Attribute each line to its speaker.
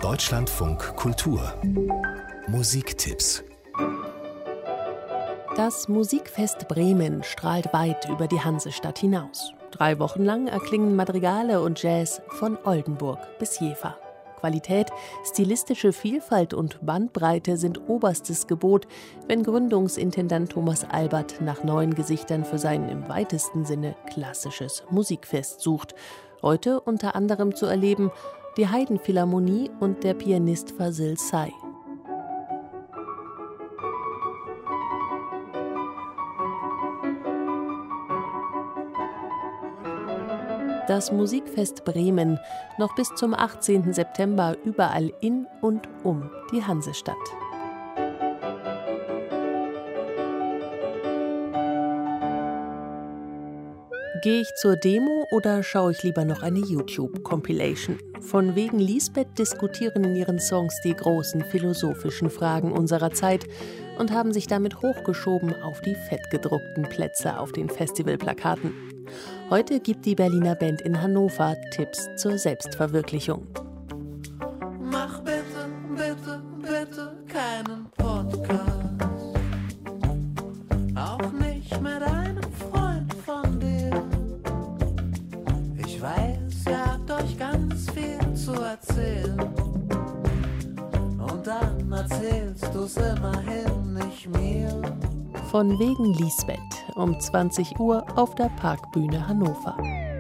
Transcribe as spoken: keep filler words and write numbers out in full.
Speaker 1: Deutschlandfunk Kultur Musiktipps.
Speaker 2: Das Musikfest Bremen strahlt weit über die Hansestadt hinaus. Drei Wochen lang erklingen Madrigale und Jazz von Oldenburg bis Jever. Qualität, stilistische Vielfalt und Bandbreite sind oberstes Gebot, wenn Gründungsintendant Thomas Albert nach neuen Gesichtern für sein im weitesten Sinne klassisches Musikfest sucht. Heute unter anderem zu erleben die Haydn Philharmonie und der Pianist Fazil Say. Das Musikfest Bremen, noch bis zum achtzehnten September überall in und um die Hansestadt. Gehe ich zur Demo oder schaue ich lieber noch eine YouTube-Compilation? Von wegen Lisbeth diskutieren in ihren Songs die großen philosophischen Fragen unserer Zeit und haben sich damit hochgeschoben auf die fettgedruckten Plätze auf den Festivalplakaten. Heute gibt die Berliner Band in Hannover Tipps zur Selbstverwirklichung.
Speaker 3: Mach bitte, bitte, bitte keinen Podcast. Auch nicht mit einem Freund von dir. Ich weiß, ihr habt euch ganz viel zu erzählen. Und dann erzählst du's immerhin nicht mir.
Speaker 2: Von wegen Lisbeth um zwanzig Uhr auf der Parkbühne Hannover.